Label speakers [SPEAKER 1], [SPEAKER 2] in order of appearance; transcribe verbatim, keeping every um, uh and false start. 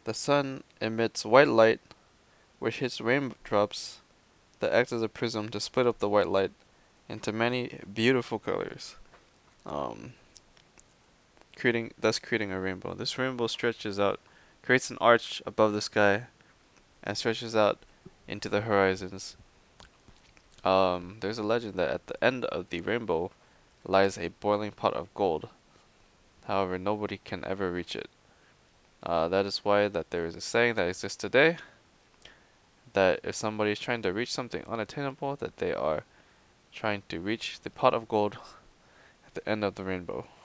[SPEAKER 1] The sun emits white light, which hits raindrops that act as a prism to split up the white light into many beautiful colors, um, creating thus creating a rainbow. This rainbow stretches out, creates an arch above the sky, and stretches out into the horizons. Um, there's a legend that at the end of the rainbow lies a boiling pot of gold. However, nobody can ever reach it. Uh, that is why that there is a saying that exists today that if somebody is trying to reach something unattainable, that they are trying to reach the pot of gold at the end of the rainbow.